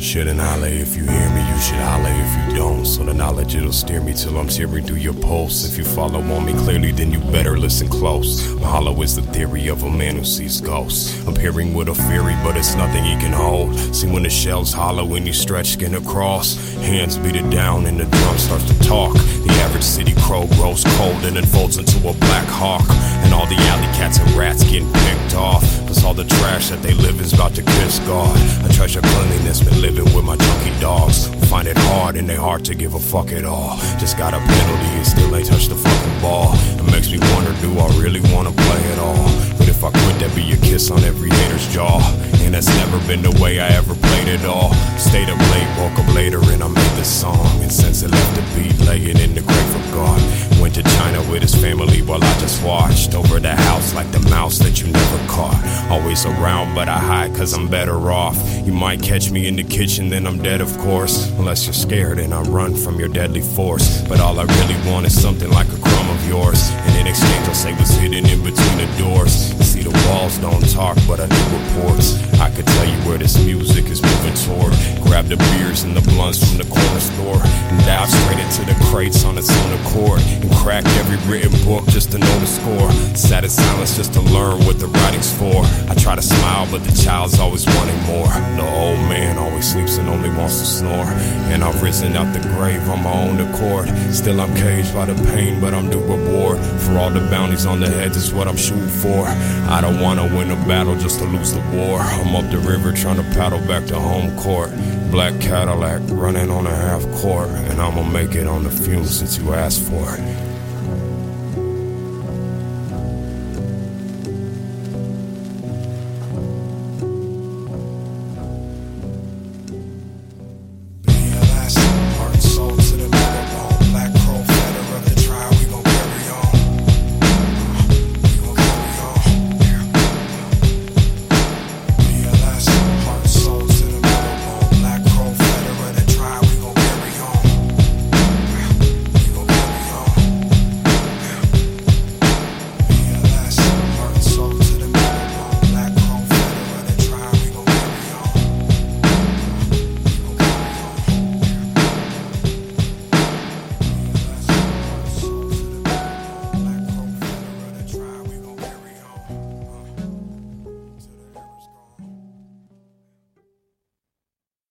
Shouldn't holler if you hear me, you should holler if you don't. So the knowledge it'll steer me till I'm tearing through your pulse. If you follow on me clearly, then you better listen close. Mahalo is the theory of a man who sees ghosts, appearing with a fury, but it's nothing he can hold. See when the shell's hollow when you stretch skin across, hands beat it down and the drum starts to talk. The average city crow grows cold and then folds into a black hawk, and all the alley cats and rats getting picked off. Plus all the trash that they live is about to kiss God. I treasure cleanliness, been living with my junkie dogs. Find it hard and they hard to give a fuck at all. Just got a penalty and still ain't touched the fucking ball. It makes me wonder, do I really wanna play at all? But if I quit, that'd be a kiss on every hater's jaw. And that's never been the way I ever played it all. Stayed up late, woke up later and I made this song. And since it left the beat, laying in the grave of God. Went to China with his family while I just watched over the house like the mouse that you never caught. Always around but I hide cause I'm better off. You might catch me in the kitchen, then I'm dead of course. Unless you're scared and I run from your deadly force. But all I really want is something like a crumb of yours, and in exchange I'll say what's hidden in between the doors. You see the walls don't talk but I do reports. I could tell you where this music is moving toward. Grab the beers and the blunts from the corner store and dive straight into the crates on its own accord, and crack every written book just to know the score. Sat in silence just to learn what the writing's for. I try to smile but the child's always wanting more. The old man always sleeps and only wants to snore. And I've risen out the grave on my own accord. Still I'm caged by the pain but I'm due reward for all the bounties on the heads is what I'm shooting for. I don't wanna win a battle just to lose the war. I'm up the river trying to paddle back to home court. Black Cadillac running on a half court, and I'ma make it on the fumes since you asked for it.